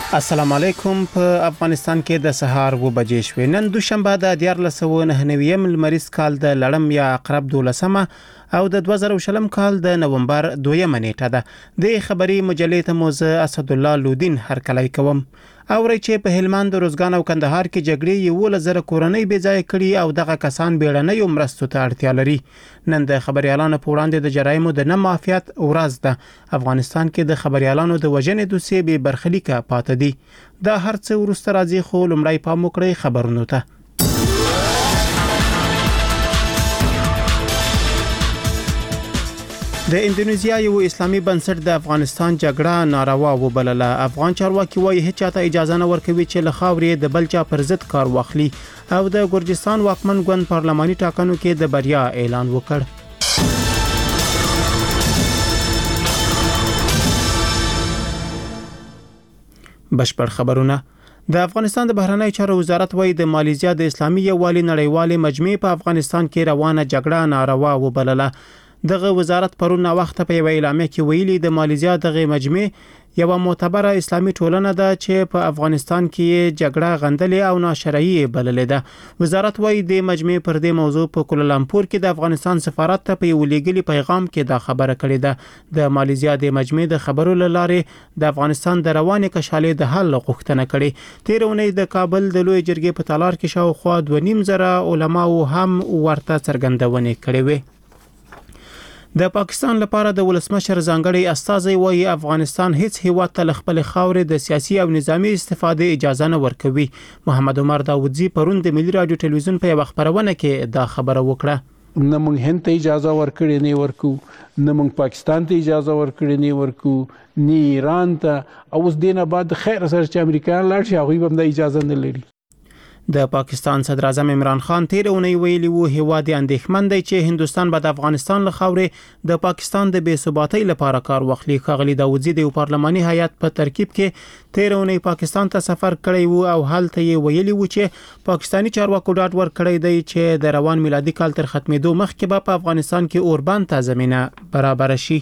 السلام علیکم. په افغانستان کې د سهار 2 بجې شوې. نن دوشنبه د 1499 لمریز کال د لړم یا عقرب 12مه او د 2020 کال د نومبر 2مه نیټه ده. د خبري مجلې ته موزه اسد الله لودین هرکلی کوم. اوري چې په هلمند، روزګان او کندهار کې جګړې 11,000 کورنۍ بې ځای کړي او دغه کسان بیړنۍ مرستو ته اړتیا لري. نن د خبريالانو په وړاندې د جرایمو د نه معافیت ورځ ده. افغانستان کې د خبريالانو د وژنې دوسیې به برخلیکه پاتې دي. دا هرڅه ورسته راځي، خو لمړی پام وکړئ خبرونو ته. د اندونیزیا یو اسلامي بنسټ د افغانستان جګړه ناروا وبلله. افغان چارواکي وايي هیڅ چاته اجازه نه ورکوي چې له خاورې د بل چا پر ضد کار واخلي او د ګرجستان واکمن ګوند پارلماني ټاکنو کې د بریا اعلان وکړ. بشپړ خبرونه. د افغانستان د بهرنی چارو وزارت وايي د مالیزیا د اسلامي یووالي نړیوالې مجمع په افغانستان کې روانه جګړه ناروا وبلله. دغه وزارت پرون وخت په یو اعلامیه کې ویلي د مالیزیا دغه مجمع یو معتبره اسلامي ټولنه ده چې په افغانستان کې جګړه غندلې او ناشرعي بللې ده. وزارت وايي د مجمع پر دې موضوع په کولالمپور کې د افغانستان سفارت ته په یو لیږلي پیغام کې دا خبره کړې ده. د مالیزیا د مجمع د خبرو لاره د افغانستان د روانې کشالې د حل غوښتنه کړې. تیر اونۍ د کابل د لوی جرګې په تالار کې شاوخوا 2.5 علماو هم ورته څرګندونې کړې وې. د پاکستان لپاره د ولسمشر ځانګړي استازي وايي افغانستان هیڅ هیواد ته خپل خاورې د سیاسي او نظامی استفاده اجازه نه ورکوي. محمد عمر داودزی پرون د ملي رادیو ټلویزیون په یو خبرونه کې دا خبره وکړه. نه موږ هند ته اجازه ورکړې نه ورکو، نه موږ پاکستان ته اجازه ورکړې نه ورکو، نه ایران ته، او اوس دینه بعد خیر سره چې امریکایان لاړ شي هغه هم د اجازه نه لري. د پاکستان صدر اعظم عمران خان تیر اونۍ ویلي وو هیواد اندېښمن دی چې هندستان به د افغانستان له خاورې د پاکستان د بې ثباتۍ لپاره کار واخلي. ښاغلي داودزی د پارلماني هیئت په ترکیب کې تیر اونۍ پاکستان ته سفر کړی وو او هلته یې ویلي وو چې پاکستانی چارواکو ډاډ ورکړی دی چې د روان میلادي کال تر ختمېدو مخکې به په افغانستان کې اوربند ته زمينه برابر شي.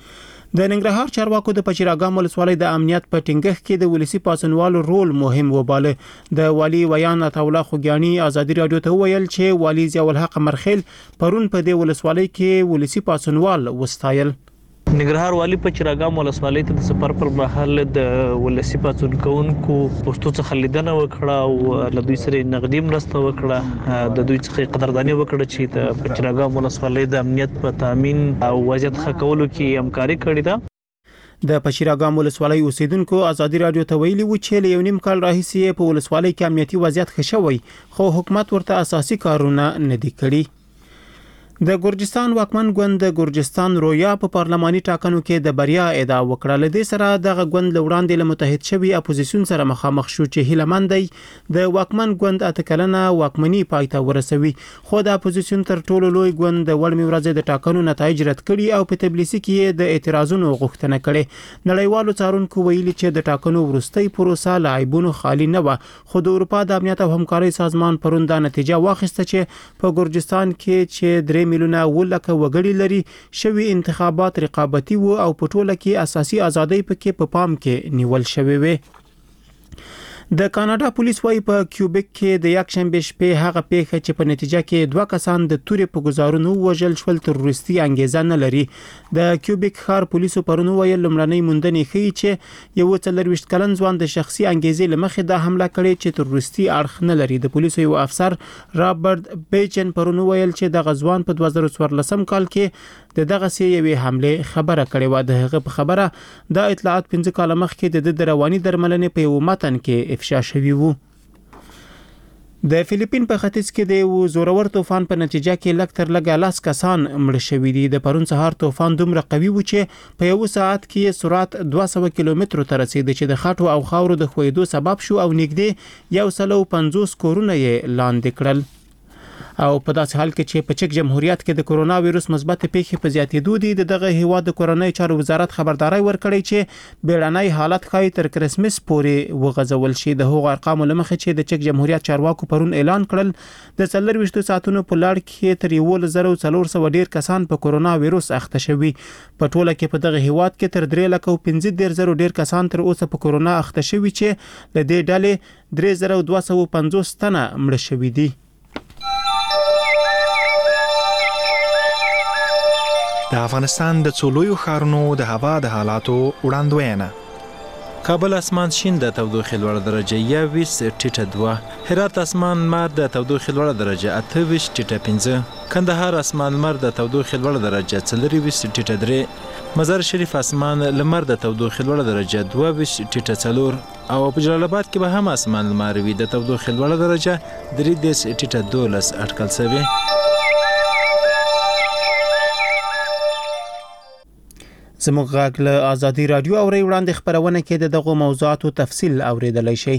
د ننګرهار چارواکو د پچیراګام ولسوالۍ د امنیت په ټینګښت کې د ولسی پاسونوالو رول مهم وباله. د والی ویان عطاوله خوګیانی ازادي رادیو ته ویل چې والی ضیاء الحق مرخیل پرون په دې ولسوالۍ کې ولسی پاسونوال وستایل. ننګرهار والی په چراګام ولسوالۍ ته د سفر پر مهال د ولسی پاتون کوونکو پښتو څخه لیدنه وکړه او له دوی سره نقدي مرسته وکړه. د دوی څخه قدردانی وکړه چې د چراګام ولسوالۍ د امنیت په تامین او وضعیت ښه کولو کې همکاري کړې ده. د پچیراګام ولسوالۍ اوسیدونکو ازادي رادیو ته ویلي و چې له 1.5 کال راهیسې په ولسوالۍ کې امنیتي وضعیت ښه شوی، خو حکومت ورته اساسي کارونه نه دي کړی. د ګرجستان واکمن ګوند د ګرجستان رویا په پارلماني ټاکنو کې د بریا ادعا وکړه. له دې سره دغه ګوند له وړاندې له متحد شوي اپوزیسیون سره مخامخ شو چې هیله مند دی د واکمن ګوند اتکلنه واکمنی پای ته ورسوي. خو د اپوزیسیون تر ټولو لوی ګوند د وړمې ورځې د ټاکنو نتایج رد کړي او په تبلیغ کې د اعتراضونو غوښتنه کړې. نړیوالو څارونکو ویلي چې د ټاکنو وروستۍ پروسه له عیبونو خالی نه و، خو د اروپا د امنیت او همکارۍ سازمان پرون دا نتیجه واخیسته چې په ګرجستان کې چې 3 میلیونه ولکه وګړي لري شوی انتخابات رقابتي وو او په ټوله کې اساسي ازادۍ پکې په پام کې نیول شوی وي. د کاناډا پولیس وايي په کیوبیک کې د یکشنبه شپې هغه پیښه چې په نتیجه کې 2 کسان د تورې په گزارونو وژل شول تروریستي انګیزه نه لري. د کیوبیک ښار پولیسو پرون ویل لمړنۍ موندنې ښیي چې یو 24 کلن ځوان د شخصي انګیزې لمخې د حمله کړې چې تروریستي اړخ نه لري. د پولیسو یو افسر رابرټ بیچن پرون ویل چې د غزوان په 2014 کال کې دغه سي یوې حمله خبره کړې و. د هغه په خبره د اطلاعات 15 کال مخکې د رواني درملنې په یو متن کې افشا شوی وو. د فلیپین په ختیځ کې د زورور طوفان په نتیجه کې لږ تر لږه 10 کسان مړه شوي دي. د پرون سهار طوفان دومره قوي و چې په یو ساعت کې سرعت 200 کیلومتر ته رسید چې د خټو او خاورو د خویدو سبب شو او نږدې 150 کورونه یې لاندې کړل. او په داسې حال کې چې په چک جمهوریت کې د کورونا وایروس مثبت پیښې په زیاتېدو دي دغه هیواد د کورنۍ چارو وزارت خبرداري ورکړی چې بیړنی حالت ښایي تر کرسمس پورې وغځول شي. د هغو ارقامو لمخې چې د چک جمهوریت چارواکو پرون اعلان کړل د 24 ساعتونو په لړ کې تر 1400 ډیر کسان په کورونا وایروس اخته شوي. په ټوله کې په دغه هیواد کې تر 315,000 ډیر کسان تر اوسه په کورونا اخته شوي چې د دې ډلې 3250 تنه مړه شوي دي. د افغانستان د څولویو ښارونو د هوا د حالاتو وړاندوینه. کابل اسمان شین د تودوخې لوړه درجه 21 ټیټه 2، هرات اسمان لمر د تودوخې لوړه درجه 28 ټیټه 5، کندهار اسمان لمر د تودوخې لوړه درجه 24 ټیټه 3، مزار شریف اسمان لمر د تودوخې لوړه درجه 22 ټیټه 4 او په جلال آباد کې به هم اسمان لمر وي د تودوخې لوړه درجه 3 ټیټه 12 اټکل شوی. زموږ غږ له آزادي رادیو او وړاندې خبرونه کې د دغه موضوعاتو تفصیل اوریدلای شئ.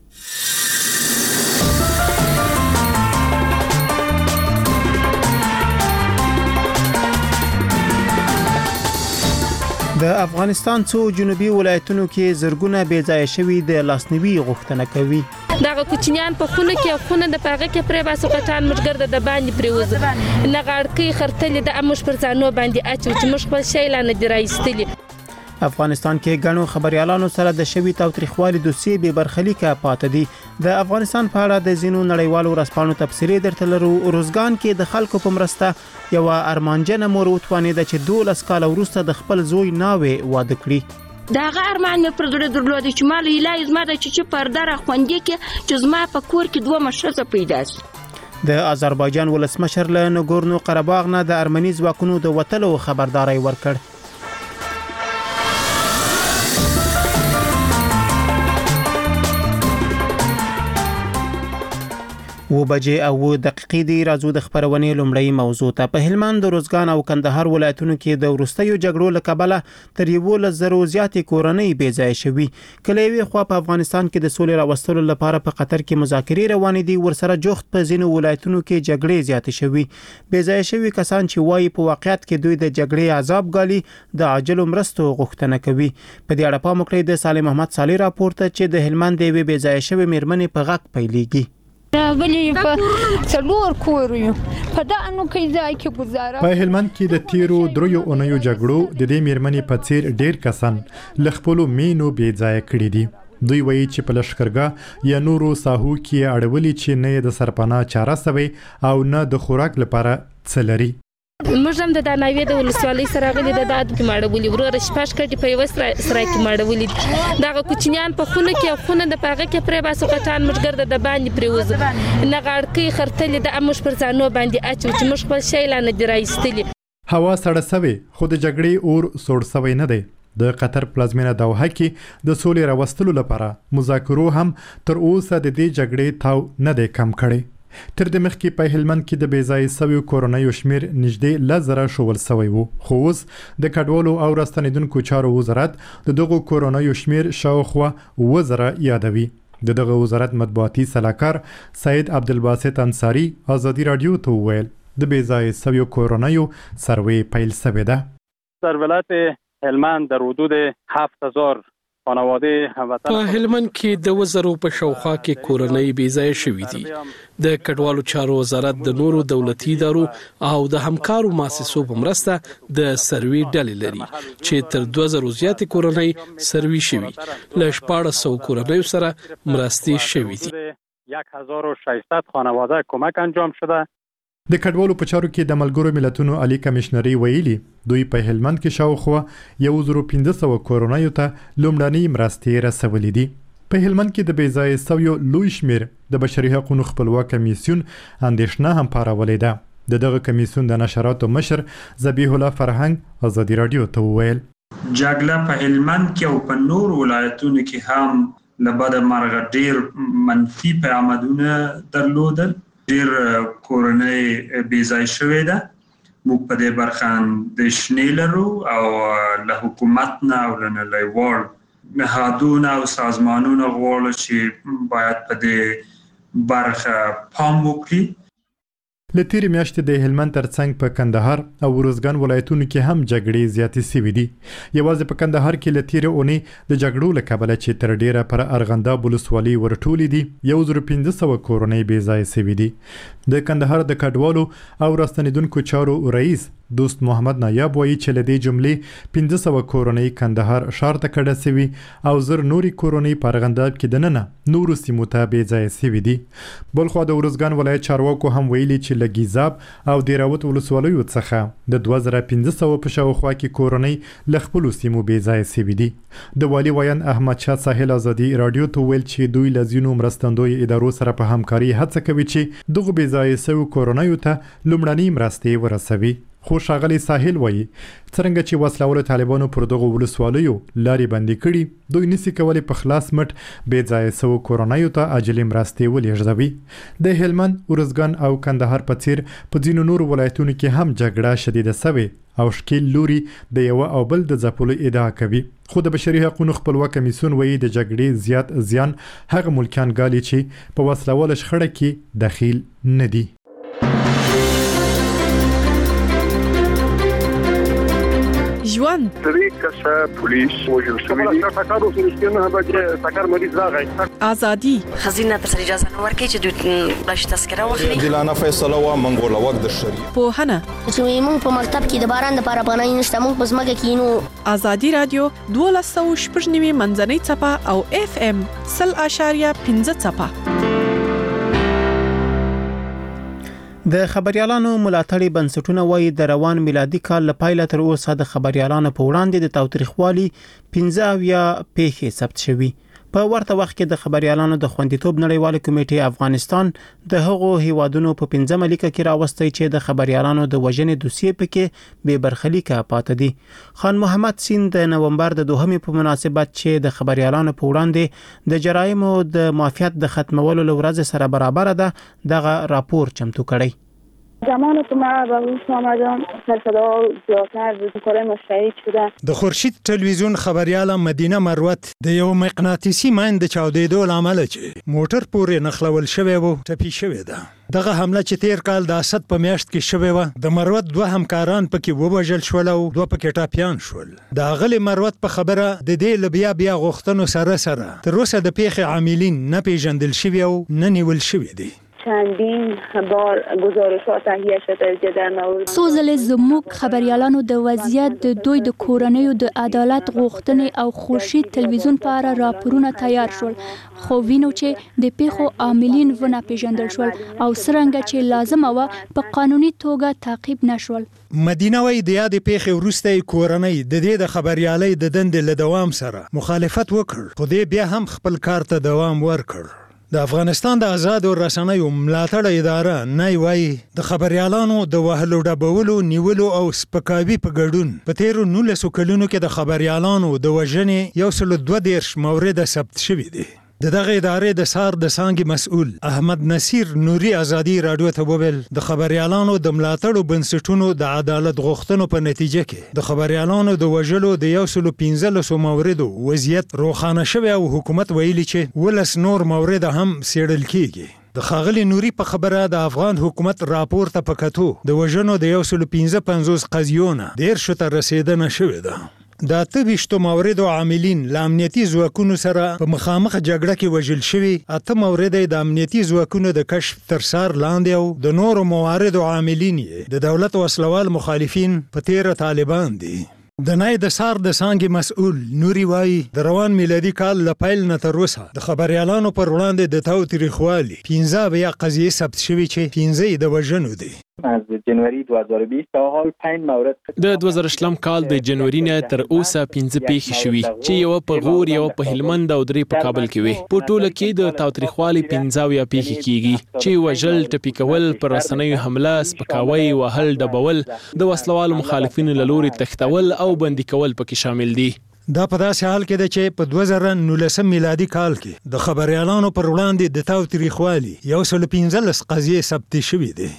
د افغانستان څو جنوبي ولایتونو کې زرګونه بېځایه شوي د لاسنیوي غوښتنه کوي. دغه کوچنیان په خونه کې خونه د پاغه کې پرې باسو کټان مشګرد د باندې پریوز نه غړکې خرتلې د امش پر ځانو باندې اچو چې مش خپل شی لانه درایستلی. افغانستان کې غنو خبريالانو سره د شوی تاوتریخوالي دوسیې به برخلیکه پاتې دي. د افغانستان په اړه د زینو نړیوالو رسپانو تفسیرې درته لرو. روزګان کې د خلکو په مرسته یو ارمانجن مور وتوانید چې 12 کال وروسته د خپل زوی ناوې واده کړي. داغه ارمان مې پر زړه درلود چې مال الهي زما د چې پرده را خوندې کې چې زما په کور کې دوه مشرزه پیدا شي. د آذربایجان ولسمشر له نګورنو قرهباغ نه د ارمني ځواکونو د وټلو خبرداري ورکړ. و بجې او دقیقې دی راځو د خبرونې لومړی موضوع ته. په هلمند، روزګان او کندهار ولایتونو کې د وروستیو جګړو له کبله تر 11,000 زیاتې کورنۍ بېځایه شوي. کله یوې خوا په افغانستان کې د سولې راوستلو لپاره په قطر کې مذاکرې روانې دي، ورسره جوخت په ځینو ولایتونو کې جګړې زیاتې شوي. بېځایه شوي کسان چې وایي په واقعیت کې دوی د جګړې عذاب ګالي د عاجلو مرستو غوښتنه کوي. په دې اړه پام وکړئ د سالم محمد صالح راپور ته چې د هلمند د یوې بېځایه شوې میرمنې په غږ پیلېږي. په څلور کور یو په دانو کې ځای کې گزاره. په هلمند کې د تیرو دریو اونیو جګړو د دې میرمنې په څیر ډیر کسان ل خپل مینو بې ځای کړی دي. دوی وایي چې په لشکرګاه یا نورو ساحو کې اړولي چې نه د سرپناه چاره سوي او نه د خوراک لپاره څه لري. موږ هم د داناوی د ولسوالۍ سره غلي د داد کې ماړولي ورور شپاش کړي په یو سره کې ماړولي. دغه کوچنیان په خونه کې خونه د پاغه کې پرې باسو کټان مشګرد د باندې پریوز نه غړکې خرتلې د امش پر ځانو باندې اچو چې مش خپل شی لانه درایستلی. هوا سړه سوي خو د جګړې اور سوړ سوي نه دی. د قطر پلازمینه دوحه کې د سولې راوستلو لپاره مذاکرو هم تر اوسه د دې جګړې تاو نه دی کم کړی. تر د مخکې په هلمند کې د بېځایه سویو کورنیو شمیر نږدې 10,000 شول سوی وو، خو اوس د کډوالو او راستنیدونکو چارو وزارت د دغو کورنیو شمیر شاوخوا 10,000 یادوي. د دغه وزارت مطبوعاتي سلاکار سید عبدالباسط انصاری آزادي رادیو ته وویل د بېځایه سویو کورنیو سروې پیل شوې ده. در ولایت هلمند در حدود 7,000 په هلمند کې د وزرو په شاوخوا کې کورنۍ بېځایه شوي دي. د کډوالو چارو وزارت د نورو دولتي ادارو او د همکارو مؤسسو په مرسته د سروي ډلې لري چې تر 2,000 زیاتې کورنۍ سروي شوي. له 1400 کورنیو سره مرستې شوي دي. 1600 خانواده کمک انجام شده. د کډوالو په چارو کې د ملګرو ملتونو عالی کمشنري ویلي دوی په هلمند کې شاوخوا 1,500 کورنیو ته لومړنۍ مرستې رسولې دي. په هلمند کې د بېځایه سویو لوی شمیر د بشري حقوقو خپلواک کمیسیون اندېښنه هم پارولې ده. دغه کمیسیون د نشراتو مشر ذبیح الله فرهنګ آزادي رادیو ته وویل جګړه په هلمند کې او په نور ولایتونو کې هم لبد مرغ ډیر منفي پیغامونه درلودل. ډیر کورنۍ بېځای شوې ده. موږ په دې برخه اندېښنې لرو او له حکومت نه او له نړیوال نهادونو او سازمانونو غواړو چې باید په دې برخه پام وکړي. لتیر میاشتې د هلمند ترڅنګ په کندهار او ورزګان ولایتونو کې هم جګړې زیاتې شوې دي. یوازې په کندهار کې لتیر اونۍ د جګړو له کبله چې تر ډیره پر ارغنداب ولسوالۍ ورټولې دي 1500 کورنۍ بې ځایه شوې دي. د کندهار د کډوالو او راستنیدونکو چارو رئیس دوست محمد نایاب وایي چې له دې جملې 1500 کورنۍ کندهار ښار ته کډه شوي او زر نورې کورنۍ په ارغنداب کې دننه نورو سیمو ته بې ځایه شوي دي. بلخوا د ورزګان ولایت چارواکو هم ویلي چې له ګیزاب او دیراوت ولسوالیو څخه د 2500 په شاوخوا کې کورنۍ له خپلو سیمو بې ځایه شوي دي. د والي ویان احمد شاه ساحل ازادي رادیو ته ویل چې دوی له ځینو مرستندوی ادارو سره په همکاري هڅه کوي چې دغه بې ځایه شویو کورنیو ته لومړنۍ مرستې ورسوي. خو ښاغلی ساحل وایي څرنګه چې وسلهوالو طالبانو پر دغو ولسوالیو لارې بندې کړي دوی نسي کولی په خلاص مټ بې ځایه شویو کورنیو ته عاجلې مرستې ولېږدوي. د هلمند، ورزګان او کندهار په څیر په ځینو نورو ولایتونو کې هم جګړه شدیده سوې او ښکیل لوري د یوه او بل د ځپلو ادعا کوي. خو د بشري حقوقو خپلواک کمیسیون وایي د جګړې زیات زیان هغه ملکیان ګالي چې په وسلهواله شخړه کې دخیل نه دي. ژوند درې کسه پولیس وژل شوي دي. ټکر وسو نه بچ ټکر مریض راغی. ازادي خزینه تر اجازه نه ورکړي چې دوی بلش تذکره واخلي. دلانه فیصله وا منګوله وخت د شری په هنه چې موږ په مکتب کې د باران د پاره پناه نشته موږ په ځمکه کې نو. ازادي رادیو 12.9 منځنۍ چپه او FM 0.5 چپه. د خبريالانو ملاتړي بنسټونه وایي د روان میلادي کال لپاره تر اوسه د خبريالانو په وړاندې د تاوتریخوالي 15 پیښې ثبت شوي. په ورته وخت کې د خبريالانو د خوندیتوب نړیواله کمیټې افغانستان د هغو هیوادونو په 15 لیکه کې راوستي چې د خبريالانو د وژنې دوسیې پکې به برخلیکه پاتې دي. خان محمد سین د نومبر د 2 په مناسبت چې د خبريالانو په وړاندې د جرایمو د معافیت د ختمولو لورځ سره برابر ده دغه راپور چمتو کړی. زمان که ما به روز آمدم سرصدا زیادتر بود کارهای مشترک شدن. د خورشید تلویزیون خبریاله مدینه مروت د یو مغناطیسي مایند چاودیدو لامل چې موټر پورې نخلول شوی وو ټپي شوی ده. دغه حمله چې تیر کال د اسد په میاشت کې شوی و د مروت 2 همکاران پکې ووژل شول او 2 پکې ټاپیان شول. د اغلی مروت په خبره د دې لبیا بیا غوښتنو سره تر اوسه د پیښې عاملین نه پیژندل شوی او نه نیول شوی دي. چندین بار گزارشات تهیه شده در مورد سوزل زموږ خبريالانو د وضعیت د دوی د کورنیو د عدالت غوښتنې او خورشید تلویزیون په اړه راپورونه تیار شول خو وینو چې د پیښو عاملین ونه پیژندل شول او څرنګه چې لازم و په قانوني توګه تعقیب نشول. مدینه وای د یاد پیښې وروسته کورنۍ د دې د خبريالۍ د دندې له دوام سره مخالفت وکړ خو دې بیا هم خپل کار ته دوام ورکړ. د افغانستان د آزادو رسنیو ملاتړ اداره نه وایي د خبريالانو د وهلو ډبولو نیولو او سپکاوي په ګډون په تیرو 19 کلونو کې د خبريالانو د وژنې 122 مورد ثبت شوي دي. دغه ادارې د سار د څانګې مسؤل احمد نصیر نوري ازادي رادیو ته وویل د خبريالانو د ملاتړو بنسټونو د عدالت غوښتنو په نتیجه کې د خبريالانو د وژلو د 115 موردو وضعیت روښانه شوی او حکومت ویلي چې ولس نور مورد هم سیړل کیږي. د خاغلی نوري په خبره د افغان حکومت راپور ته پکاتو د وژنو د 115 قضیونه ډیر شته رسیدنه شوې ده. د 28 موردو عاملین له امنیتي ځواکونو سره په مخامخ جګړه کې وژل شوي 8 مورد د امنیتي ځواکونو د کشف تر سار لاندې او د نورو مواردو عاملین د دولت وسلوال مخالفین په تیر طالبان دي. د نای د سار د څانګې مسؤل نوري وای د روان میلادي کال له پیل نه تر اوسه د خبريالانو پر وړاندې د تاوتریخوالي 15 بیا قضیې ثبت شوي چې 15 د وژنو دي. از جنوری 2020 تا حال 5 مورد د 2000 کال د جنوري نه تر اوسه 15 پیښې شوي چې یو په غور یو په هلمند او درې په کابل کې وي. په ټوله کې د تاوتریخوالي 15 پیښې کیږي چې وژل ټپي کول پر رسنیو حمله سپکاوي وهل ډبول د وسلوالو مخالفینو له لوري تښتول او بندي کول پکې شامل دي. دا په داسې حال کې ده چې په 2019 میلادي کال کې د خبريالانو پر وړاندې د تاوتریخوالي 115 قضیې ثبت شوي دي.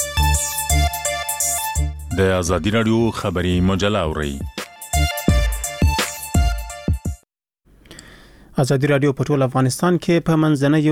د ازادي رادیو خبري مجله اوري. ازادي رادیو په ټول افغانستان کې په منځنۍ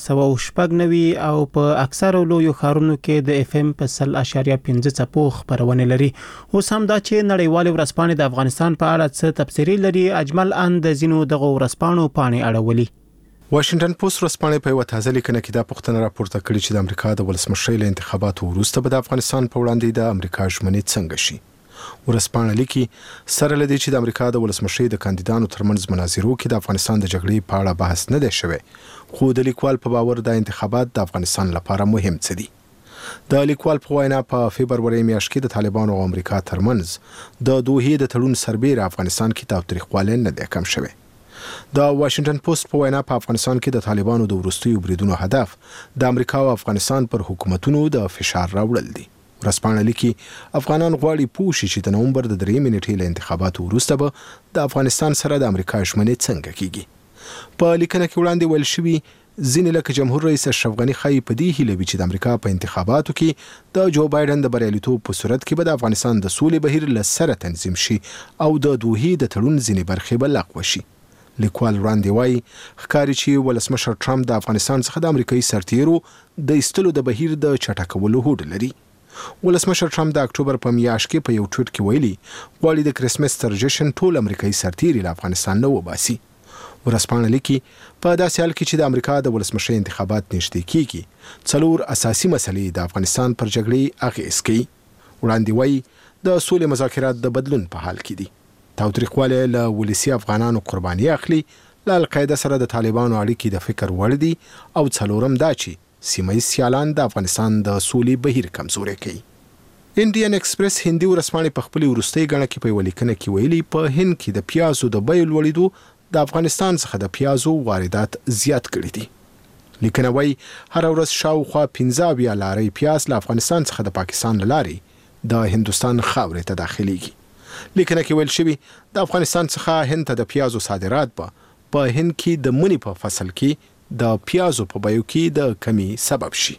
1290 او په اکثره لویو ښارونو کې د اف ام په 100.5 څپو خبرونه لري. اوس هم دا چې نړیوال ورځپاڼې د افغانستان په اړه څه تبصرې لري. اجمل ان د زینو دغه ورځپاڼو پاڼې اړولي. واشنگټن پوسټ ورځپاڼه په یو تازه لیکنه کې دا پوښتنه راپورته کړې چې د امریکا د ولسمشرۍ له انتخاباتو وروسته به د افغانستان په وړاندې د امریکا ژمنې څنګه شي. ورځپاڼه لیکي سره لدی چې د امریکا د ولسمشرۍ د کاندیدانو ترمنځ مناظرو کې د افغانستان د جګړې په اړه بحث نه دی شوی، خو د لیکوال په باور د انتخابات د افغانستان لپاره مهم څه دي. د لیکوال په وینا په فبرवरी میاشت کې د طالبانو او امریکا ترمنځ د دوحې د تړون سربېره افغانستان کې تاوتریخوالی نه دی کم شوی. د واشنگټن پوسټ په وینا په افغانستان کې د طالبانو د وروستیو بریدونو هدف د امریکا او افغانستان پر حکومتونو د فشار راوړل دي. ورځپاڼه لیکي افغانان غواړي پوه شي چې د نومبر د 3 نیټې له انتخاباتو وروسته به د افغانستان سره د امریکا ژمنې څنګه کیږي. په لیکنه کې وړاندې ویل شوی ځینې لکه جمهور رئیس اشرف غنی خای په دې هیله چې د امریکا په انتخاباتو کې د جو بایدن د بریالیتوب په صورت کې به د افغانستان د سولې بهیر له سره تنظیم شي او د دوحې د تړون ځینې برخې به لغوه شي. لیکوال وړاندې وایي ښکاري چې ولسمشر ټرمپ د افغانستان څخه د امریکایي سرتیرو د ایستلو د بهیر د چټکولو هوډ لري. ولسمشر ټرمپ د اکتوبر په میاشت کې په یو ټویټ کې ویلي غواړي د کرسمس تر جشن ټول امریکایي سرتیري له افغانستان نه وباسي. ورځپاڼه لیکي په داسې حال کې چې د امریکا د ولسمشرۍ انتخابات نږدې کیږي 4 اساسي مسلې د افغانستان پر جګړې اغیز کوي. وړاندې وایي د سولې مذاکرات د بدلون په حال کې دي. تاوتریخوالی له ولسي افغانانو قرباني اخلي. له القاعده سره د طالبانو اړیکې د فکر وړ دي او څلورم دا چې سیمه‌ییز سیالان د افغانستان د سولې بهیر کمزوري کوي. انډین ایکسپریس هندي ورځپاڼې په خپل وروستي غاڼه کې په ولیکنه کې ویلي په هند کې د پیازو د بیې لوړېدو د افغانستان څخه د پیازو واردات زیات کړي دي. لیکنه وايي هر ورځ شاوخوا 15 لارې پیاز له افغانستان څخه د پاکستان لارې د هندستان خاورې ته داخليږي. لیکنه کې ویل شوی د افغانستان څخه هند ته د پیازو صادرات په هند کې د منی په فصل کې د پیازو په بیو کې د کمی سبب شي.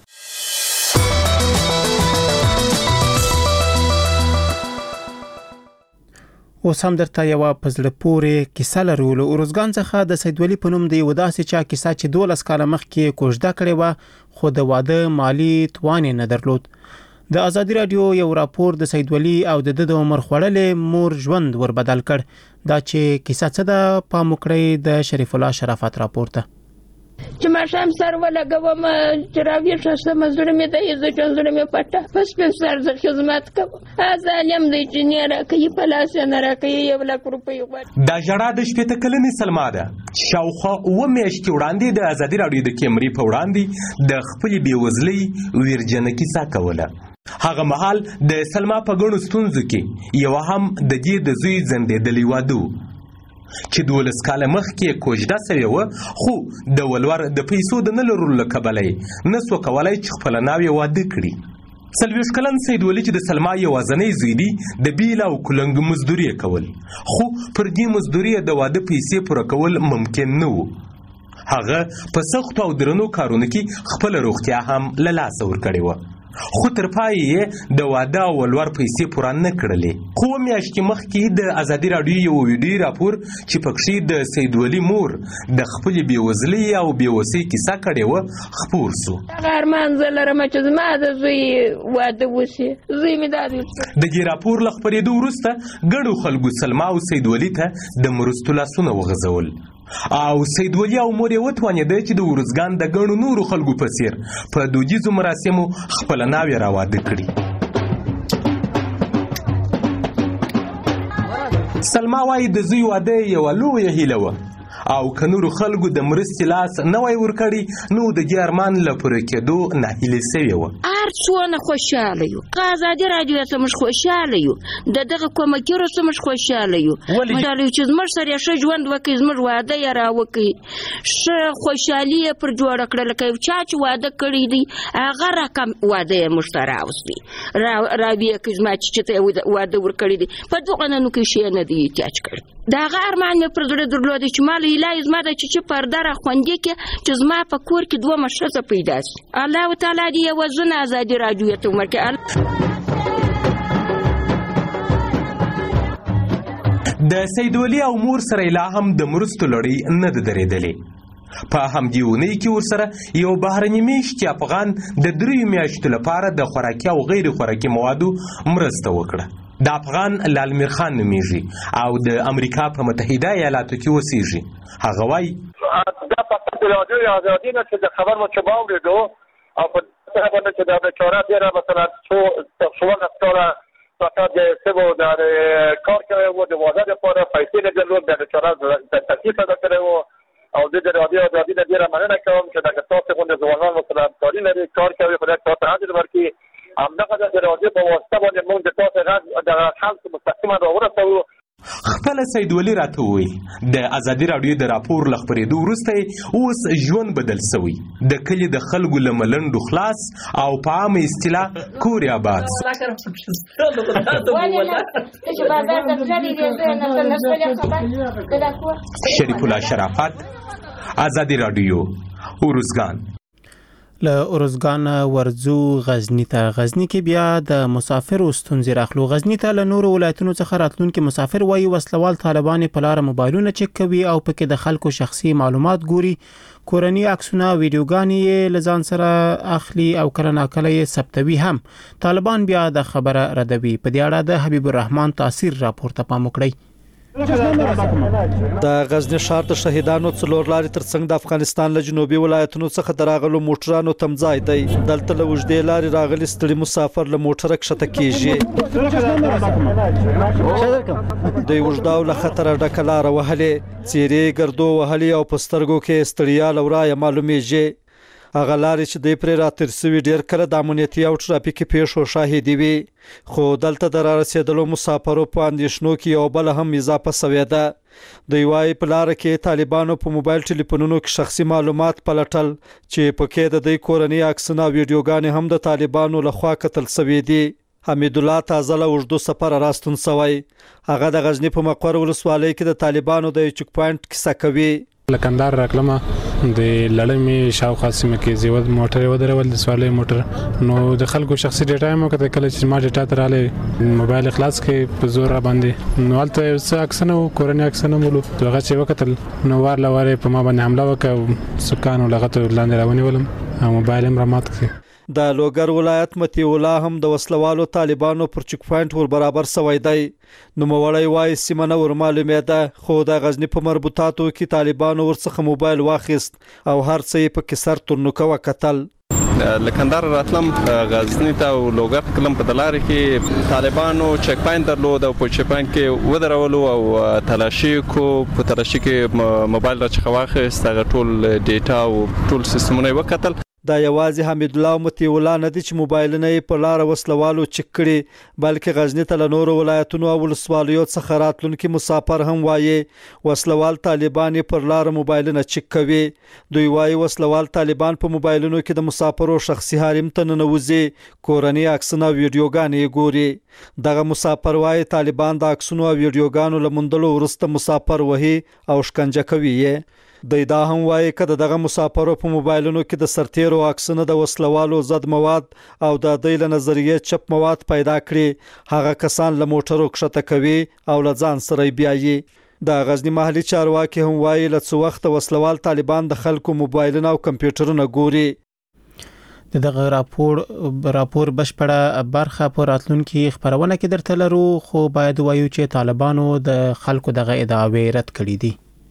اوس هم درته یو پزړه پورې کیسه لرو. له اروزګان څخه د سیدولي په نوم دی یو داسې چا کیسه چې 12 کاله مخکې کوژده کړې و خو د واده مالی توان نه درلود. د ازادي رادیو یو راپور د سیدولي او د عمر خوړلې مور ژوند ور بدل کړ. دا چې کیسه څه ده پام وکړئ د شریف الله شرافت راپورته. چې ما شام سر ولګوم چې راویښه شم زړه مې د یزه زړه مې پټه پس په سر ز خدمت کوم ازالم دی چې نه راکې په لاس نه راکې 1 لک روپۍ غواړي. دا جړه د شپته کلنې سلما ده شاوخوا و میاشتې وړاندې د ازادي رادیو د کیمرې په وړاندې د خپل بیوزلۍ ویرجنه کیسه کوله. هغه مهال د سلما په ګڼو ستونزو کې یو هم د دې د زوی زندېدلی واده چې 12 کاله مخکې کوژده شوې و خو د ولور د پیسو د نه لرلو له کبله نه سو کولای چې خپل ناوې واده کړي. 40 کلن سیدولي چې د سلما یوازنۍ زوی دی د بیل او کلنګ مزدوري کول خو پر دې مزدوري د واده پیسې پوره کول ممکن نه و. هغه په سخت او درنو کارونو کې خپل روغتیا هم له لاس ور کړې و خو تر پای د واده او ولور پیسې پوره نه کړلې. خو میاشتې مخکې د ازادي رادیو یو ویډیو راپور چې پکې د سیدولي مور د خپل بیوزلۍ او بیوسۍ کیسه کړې و خپور سو. ارمان زلرم چې زما د زوی واده وشي زوی مې دادی. د دې راپور له خپرېدو وروسته ګڼو خلکو سلما او سیدولي ته د مرستو لاسونه وغځول او سیدولي او مور یې وتوانېده چې د اروزګان د ګڼو نورو خلکو په څیر په دودیزو مراسمو خپله ناوې راواده کړي. سلما وایي د زوی واده یوه لویه هیله وه او که نورو خلکو د مرستې لاس نه وای ورکړي نو د دې ارمان له پوره کېدو ناهیلې سوې وه. هر څونه خوشحاله یو ازادي رادیو ته موږ خوشحاله یو د دغه کومکیرو ته موږ خوشحاله یو چې زموږ سره ښه ژوند وکړي زموږ واده یې راوکړي ښه خوشحالي یې پر جوړه کړه لکه یو چا چې واده کړی دی هغه رقم واده یې موږ ته راوستي راویې کړي زما چې ته یې واده ورکړی دی په دغه ننو کې شی نه دی احتیاج کړی. د هغه ارمان مې پر زړه درلودی چې ما له الهي زما د چې پرده راخوندې کې چې زما په کور کې 2 ښځه پیدا شي. الله تعالی دې یې وزونه ازادي رادیو ته ورکړي. د سید ولي او مور سره لا هم د مرستو لړۍ نه ده درېدلې. په همدې اونۍ کې ورسره یو بهرني میشتي افغان د 3 میاشتو لپاره د خوراکي او غیر خوراکي موادو مرسته وکړه. د افغان لالمیر خان نومیږي او د امریکا په متحده ایالاتو کې اوسیږي. هغه وایي دا په د رادیو آزادي نه چې د خبر مو چې واورېدو او په دغه باندې چې د بیچاره ډېره مثلا څو غفتاره فقط د سبو د کار کوي و د واده لپاره پیسې نه درلود د بیچاره د تکلیف ادا کړی او د رادیو آزادي نه ډېره مننه کوم چې دغه تاسو غونډه ځوانان مثلا کاری لري کار کوي په دغه تاسو حاضر ورکړي. همدغه د رادیو په واسطه باندې موږ د تاسو غږ د خلکو مستقیما راورسوو. خپل سید ولی راته وی د ازادي رادیو د راپور لخبرېدو وروسته اوس ژوند بدل شوی. د کلی د خلکو لملندو خلاص او په عامه اصطلاح کوري آباد. شریف الله شرافت، ازادي رادیو، اروزګان. له اروزګان ورځو غزنی ته. غزنی کې بیا د مسافرو ستونزې راخلو. غزنی ته له نورو ولایتونو څخه راتلونکي مسافر وایي وسلوال طالبان په لار موبایلونه چک کوي او پکې د خلکو شخصي معلومات ګوري. کورنی عکسونه ویډیوګانې له ځان سره اخلي او کله ناکله یې ثبتوي هم. طالبان بیا د خبره ردوي. په دې اړه د حبیب الرحمن تاثیر راپور ته پام وکړئ. د غزنی ښار د شهیدانو څلور لارې ترڅنګ د افغانستان له جنوبي ولایتونو څخه دراغلو موټرانو تمځای دی. دلته له وژدې لارې راغلي ستړي مسافر له موټره کښته کیږي. د وژداو له خطره ډکه لاره وهلې، څیرې ګردو وهلي او په سترګو کې ستړیا له ورایه معلومیږي. هغه لارې چې دوی پرې راتېر سوي ډېر کله د امنیتي او ټرافیکي پیښو شاهدي وي، خو دلته د رارسېدلو مسافرو په اندېښنو کې یو بل هم اضافه سوې ده. دوی وایي په لاره کې طالبانو په موبایل ټلیفونونو کې شخصي معلومات پلټل چې پکې د دوی کورنۍ عکسونه او ویډیوګانې هم د طالبانو لخوا کتل سوي دي. حمید الله تازه له اوږدو سفر راستون سوی. هغه د غزنی په مقر ولسوالۍ کې د طالبانو د چک پوینټ کیسه کوي. لکندار راکلمه د لړمې شاوخوا سیمه کې زیود موټر ودرول د سوالې موټر نو د خلکو شخصي ډیټا مو کته کله چې ما ډیټا تراله موبایل خلاص کې په زور را باندې نو البته څه اکسنه کورنۍ اکسنه مولو دغه چې وکتل نو ور لواره په ما باندې حمله وکړ سکانو لغته لاندې راونی ولم او موبایل هم رامات کړ. د لوګر ولایت متی الله هم د وسلوالو طالبانو پر چک پوینټ ور برابر سوی دی. نو موړی وای سیمه نه ور معلومېده خو د غزنی په مربوطاتو کې طالبانو ورڅخه موبایل واخیست او هر څه په کسر ترنوکه وکتل. لکندار راتلم غزنی ته او لوګر کلم په دلار کې طالبانو چک پوینټ درلود او په چک پوینټ کې ودرولو او تلاشي کو په تلاشي کې موبایل راڅخه واخیست هغه ټول ډیټا او ټول سیستمونه وکتل. دا یوازې حمید الله متی الله نه دي چې موبایلونه یې په لار وسلوالو چک کړي بلکې غزنی ته له نورو ولایتونو او ولسوالیو څخه راتلونکي مسافر هم وایي وسلوال طالبان پر لار موبایلونه چک کوي. دوی وایي وسلوال طالبان په موبایلونو کې د مسافرو شخصي حریم ته ننوځي، کورنۍ عکسونه او ویډیوګانې ګوري. دغه مسافر وایي طالبان د عکسونو او ویډیوګانو له موندلو وروسته مسافر وهي او شکنجه کوي. دوی دا هم وایي که دغه مسافرو په موبایلونو کې د سرتیرو عکسونه د وسلوالو ضد مواد او د دوی له نظریې چپ مواد پیدا کړي هغه کسان له موټرو کښته کوي او له ځان سره بیایي. د غزنی محلي چارواکي هم وایي له څو وخت وسلوال طالبان د خلکو موبایلونه او کمپیوټرونه ګوري. دغه راپور بشپړه برخه په راتلونکي خبرونه کې درته لرو خو باید وایو چې طالبانو د خلکو دغه ادعاوې رد کړې دي.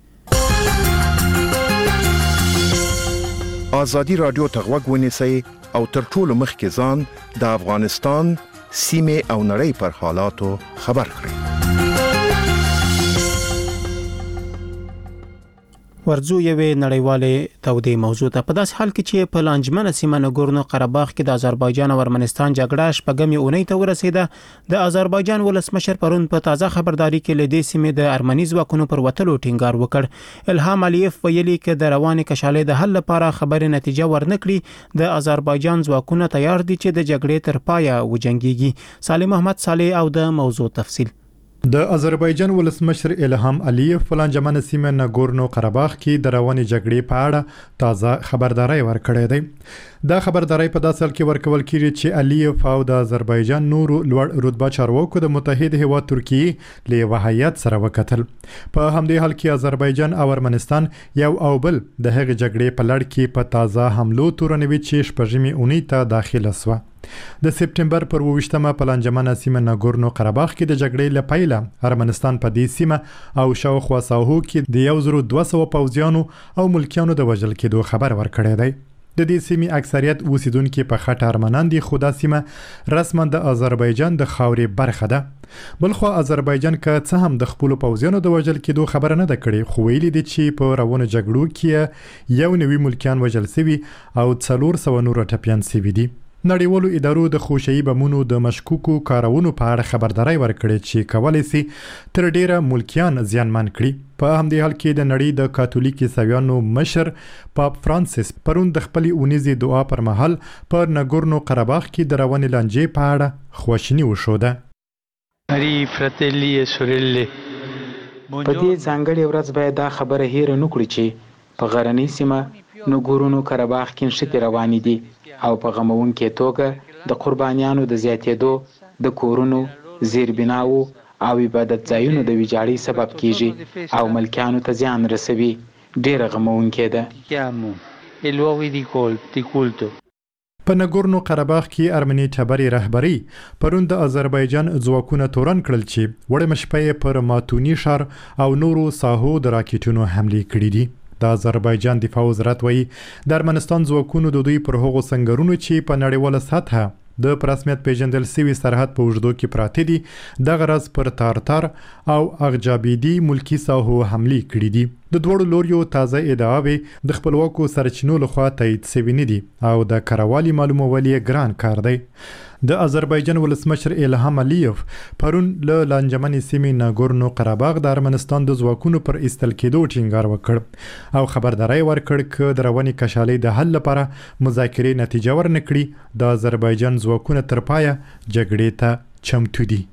ازادي رادیو ته غوږ ونیسئ او تر ټولو مخکې ځان د افغانستان سیمې او نړۍ پر حالاتو خبر کړئ. ورځو یوې نړیوالې تودې موضوع ته په داسې حال کې چې په لانجمنه سیمه نګورنو قرهباغ کې د آذربایجان او ارمنستان جګړه شپږمې اونۍ ته ورسېده. د آذربایجان ولسمشر پرون په تازه خبرداري کې له دې سیمې د ارمني ځواکونو پر وتلو ټینګار وکړ. الهام علیف ویلي چې د روانې کشالې د حل لپاره خبرې نتیجه ورنکړي د آذربایجان ځواکونه تیار دي چې د جګړې تر پایه وجنګيږي. صالح محمد صالح او د موضوع تفصیل. د آذربایجان ولسمشر الهام علیف په لانجمن سیمه ناګورنو قرهباغ کې د روانې جګړې په اړه تازه خبرداري ورکړې ده. دا خبرداري په داسې حال کې ورکول کیږي چې علیف او د آذربایجان نورو لوړ رتبه چارواکو د متحد هیواد ترکیه له وحیات سره وکتل. په همدې حال کې آذربایجان او ارمنستان یو او بل د هغې جګړې په لړ کې په تازه حملو تورنوي چې شپږمې اونۍ ته داخله سوه. د سپټمبر پر 28مه په لانجمن سیمه ناګورنو قرهباغ کې د جګړې لپاره ارمنستان په دې سیمه او شاوخوا ساحو کې د 1200 پوځیانو او ملکیانو د وژل کېدو خبر ورکړی دی. د دې سیمې اکثریت اوسیدونکو په خټه ارمنان دي، خو دا سیمه رسما د آذربایجان د خاورې برخه ده. بلخو آذربایجان که څه هم د خپل پوځیانو د وژل کېدو خبره نه ده کړې، خو ویلي دي چې په روانو جګړو کې یو نوي ملکیان وژل شوي او 400 نور ټپیان شوي دي. نړیوالو ادارو د خوشي بمونو د مشکوکو کارونو په اړه خبرداري ورکړې چې کولای شي تر ډیره ملکیان زیانمن کړي. په همدې حال کې د نړۍ د کاتولیک عیسویانو مشر پاپ فرانسیس پرون د خپل اونیزي دعا پر مهال پر ناګورنو قرهباغ کې د روانې لانجې په اړه خواشیني وښوده. په دې ځانګړې ورځ باید دا خبره هېره نه کړو چې په غرنۍ سیمه ناګورنو قرهباغ کې نښتې روانې دي او په غمونکې توګه د قربانیانو د زیاتېدو، د کورونو، زیربناو او عبادت ځایونو د ویجاړۍ سبب کیږي او ملکیانو ته زیان رسوي. ډېره غمونکې ده. په ناګورنو قرهباغ کې ارمني ټبرې رهبري پرون د آذربایجان ځواکونه تورن کړل چې وړمه شپه پر ماتونی ښار او نورو ساحو د راکټونو حملې کړې دي. د آذربایجان دفاع وزارت وایي د ارمنستان ځواکونو د دوی پر هغو سنگرونو چې په نړیواله سطحه د په رسمیت پیژندل شوي سرحد په اوږدو کې پراته دي دغه راز پر تارتار او اغجابیدي ملکی ساحو حملې کړې دي. د دوړو لوریو تازه ادعاوې د خپلواکو سرچینو لخوا تایید شوي نه دي او د کروالي معلومول یې ګران کار دی. د آذربایجان ولسمشر الهام علیف پرون له لانجمن سیمې ناګورنو قرهباغ د ارمنستان د ځواکونو پر ایستل کېدو ټینګار وکړ او خبرداري ورکړ چې د روانې کشالۍ د حل لپاره مذاکرې نتیجه ورنکړي د آذربایجان ځواکونه تر پایه جګړې ته چمتو دي.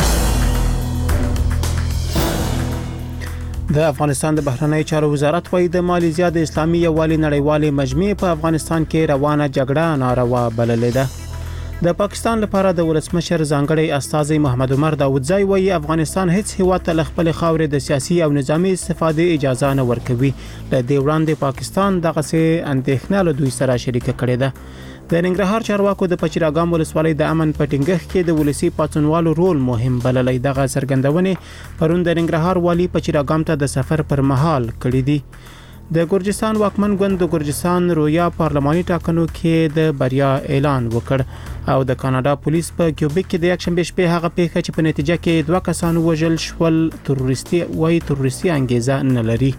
د افغانستان د بهرنی چارو وزارت وايي د مالیزیا د اسلامي یووالي نړیوالې مجمع په افغانستان کې روانه جګړه ناروا بللې ده. د پاکستان لپاره د ولسمشر ځانګړی استازی محمد عمر داودزای وایي افغانستان هیڅ هیواد ته خپل خاورې د سیاسي او نظامی استفادې اجازه نه ورکوي. له دې وړاندې پاکستان دغه څه اندېښنه له دوی سره شریکه کړې ده. د ننګرهار چارواکو د پچیراګام ولسوالۍ د امن په ټینګښت کې د ولسی پاتونوالو رول مهم بللی. دغه څرګندونې پرون د ننګرهار والی پچیراګام ته د سفر پر مهال کړې دي. د ګرجستان واکمن ګوند د ګرجستان رویا پارلماني ټاکنو کې د بریا اعلان وکړ او د کاناډا پولیس په کیوبیک کې د یکشنبه شپې هغه پیښه چې په نتیجه کې 2 کسان وژل شول تروریستي انګیزه نه لري.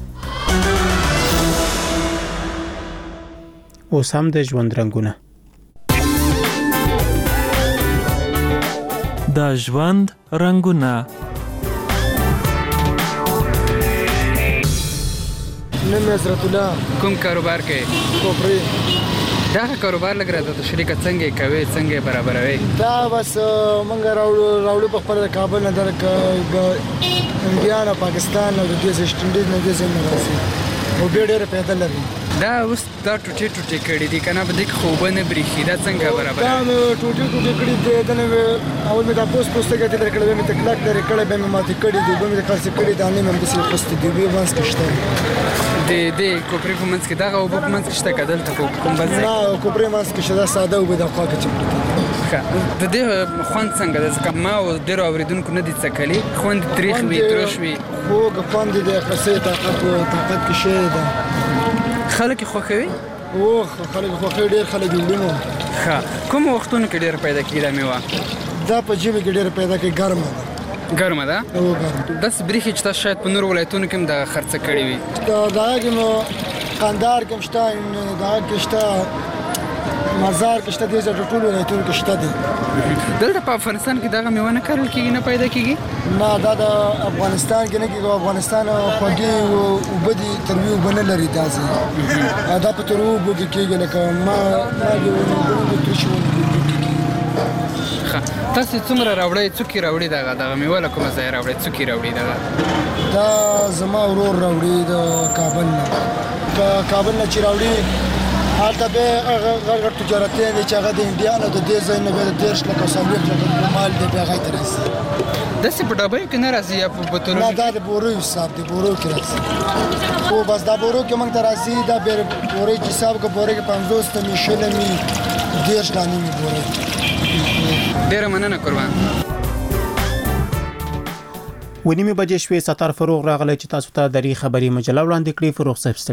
اوس هم د ژوند رنګونه. د ژوند رنګونه. نن حضرت الله کوم کاروبار کوي؟ کوپری. دا کاروبار لګره د شریکت څنګه کوي، څنګه برابروي؟ دا بس مونږ راوړو په خپل کابل نه درک انډیا نه پاکستان او د دې سټنډ نه دې زموږ راځي او ډېر پیدا لري. دا اوس دا ټوټي کړي دي کنه به د خوبنه بریخي دا څنګه برابر؟ دا ټوټي کړي دي دا نو اول مې دا پوسټ کې درکړل مې تکلاک درې کړه به مې ماته کړي دي به مې خاص کړي دا نه مې د پوسټ دی به وانس کشته د کوپری کومنس کې دا او کومنس کې شته کدل ته کوم بل نه کوپری مانس کې شته ساده او به د خوا کې چپټه د دې خوند څنګه د ځکه ما او ډیر اوریدونکو نه دي څکلي خوند تاریخ وی تروش وی خو خوند دې خاصه طاقت کې شي دا خلک خوخوي او خلک خوخوي ډیر خلک وینم. ښه کوم وختونو کې ډیر پیدا کیږي میوه؟ دا په جیب کې ډیر پیدا کوي ګرمه ده او ګرمه بس بریخي چې تاسو شاید په نور ولایتونو کې د خرڅ کړی وي. دا کې نو قندار کې شته دا کې شته مزار کې شته د ټولو ولایتونو کې شته دي. دلته په افغانستان کې دا میوه نه کارل کیږي، نه پیدا کیږي؟ نه دا د افغانستان کې نه کیږي. افغانستان خوږی او بدی ترویو بنه لري داسې دا په ترویو بوګي کیږي لکه ما د ترشو تاسو څومره راوړی څوکي راوړی دغه میوه کومه ځای راوړی څوکي راوړی دا زما ورور راوړی د کابل نه چې راوړی هلته به غړ تجارتي دي چې هغه د انډیا نه د دې ځای نه به د 10 لک او 100 لک مال دی به هغه ترسي داسې په ډبې کې نه راځي یا په بوتلونو نه دا د بورو حساب دی بورو کې راځي او بس دا بورو کې موږ ته راځي دا به بورو چې حساب کو بورو کې 50 ته میشل می 10 دانی می بورو ډیر مننه قربان ونیمه بجې شوې ستار فروغ راغلی چې تاسو ته د خبري مجله وړاندې کړې. فروغ صاحب